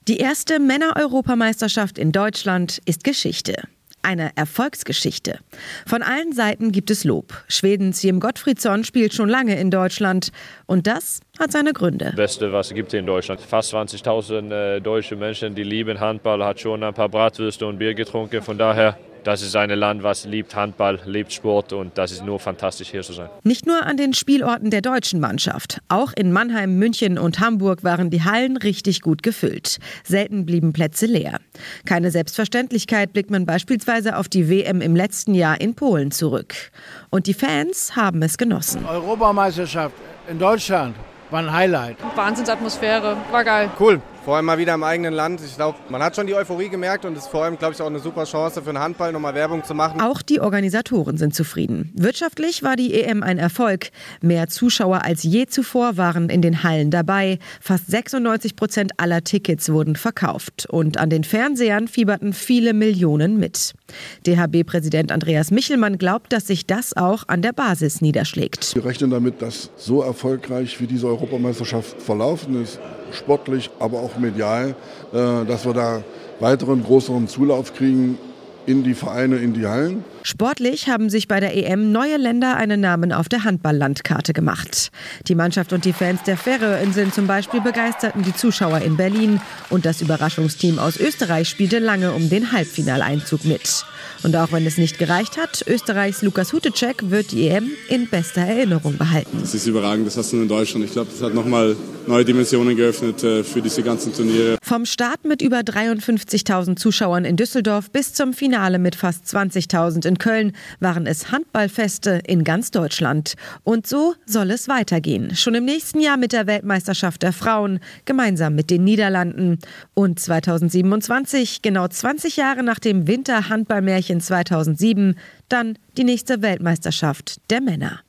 Die erste Männer-Europameisterschaft in Deutschland ist Geschichte. Eine Erfolgsgeschichte. Von allen Seiten gibt es Lob. Schwedens Jim Gottfridsson spielt schon lange in Deutschland. Und das hat seine Gründe. Das Beste, was es gibt hier in Deutschland. Fast 20.000 deutsche Menschen, die lieben Handball, hat schon ein paar Bratwürste und Bier getrunken. Von daher, das ist ein Land, was liebt Handball, liebt Sport und das ist nur fantastisch, hier zu sein. Nicht nur an den Spielorten der deutschen Mannschaft. Auch in Mannheim, München und Hamburg waren die Hallen richtig gut gefüllt. Selten blieben Plätze leer. Keine Selbstverständlichkeit blickt man beispielsweise auf die WM im letzten Jahr in Polen zurück. Und die Fans haben es genossen. Europameisterschaft in Deutschland war ein Highlight. Wahnsinnsatmosphäre, war geil. Cool. Vor allem mal wieder im eigenen Land. Ich glaube, man hat schon die Euphorie gemerkt und ist vor allem, glaube ich, auch eine super Chance für den Handball, nochmal Werbung zu machen. Auch die Organisatoren sind zufrieden. Wirtschaftlich war die EM ein Erfolg. Mehr Zuschauer als je zuvor waren in den Hallen dabei. Fast 96% aller Tickets wurden verkauft. Und an den Fernsehern fieberten viele Millionen mit. DHB-Präsident Andreas Michelmann glaubt, dass sich das auch an der Basis niederschlägt. Wir rechnen damit, dass so erfolgreich wie diese Europameisterschaft verlaufen ist, sportlich, aber auch medial, dass wir da weiteren größeren Zulauf kriegen in die Vereine, in die Hallen. Sportlich haben sich bei der EM neue Länder einen Namen auf der Handball-Landkarte gemacht. Die Mannschaft und die Fans der Färöerinseln zum Beispiel begeisterten die Zuschauer in Berlin. Und das Überraschungsteam aus Österreich spielte lange um den Halbfinaleinzug mit. Und auch wenn es nicht gereicht hat, Österreichs Lukas Hutecek wird die EM in bester Erinnerung behalten. Das ist überragend, das hast du in Deutschland. Ich glaube, das hat nochmal neue Dimensionen geöffnet für diese ganzen Turniere. Vom Start mit über 53.000 Zuschauern in Düsseldorf bis zum Finale mit fast 20.000 in Köln waren es Handballfeste in ganz Deutschland. Und so soll es weitergehen. Schon im nächsten Jahr mit der Weltmeisterschaft der Frauen, gemeinsam mit den Niederlanden. Und 2027, genau 20 Jahre nach dem Winterhandballmärchen 2007, dann die nächste Weltmeisterschaft der Männer.